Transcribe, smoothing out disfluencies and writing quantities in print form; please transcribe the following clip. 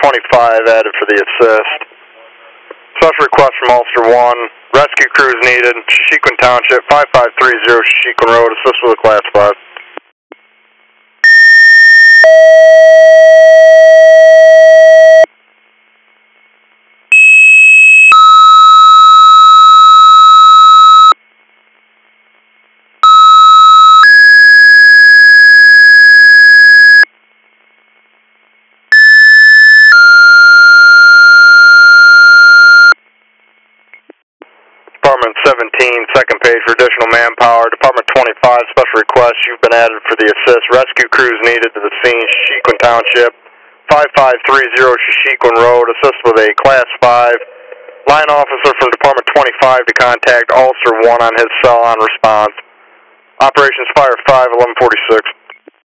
25 added for the assist. Special request from Ulster 1. Rescue crews needed. Shashequin Township, 5530 Shashequin Road. Assist with a Class 5. Department 17, second page for additional manpower. Department 25, special request. You've been added for the assist. Rescue crews needed to the scene. Shashequin Township, 5530 Shashequin Road. Assist with a Class 5. Line officer from Department 25 to contact Ulster 1 on his cell on response. Operations Fire 5, 1146.